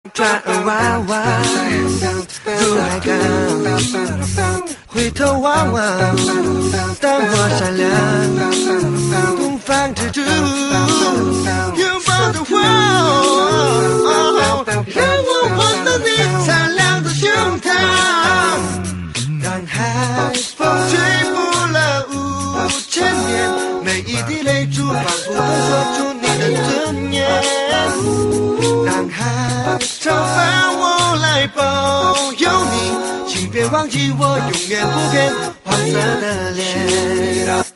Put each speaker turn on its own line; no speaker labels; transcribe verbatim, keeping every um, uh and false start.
转弯弯，入海港，回头望望，灯火闪亮，东方之珠，拥抱着我，让我获得你灿亮的胸膛，让海风吹拂了五千年，每一滴泪珠仿佛都说出你的尊严，让海潮翻我来保佑你，请别忘记我永远不变黄色的脸。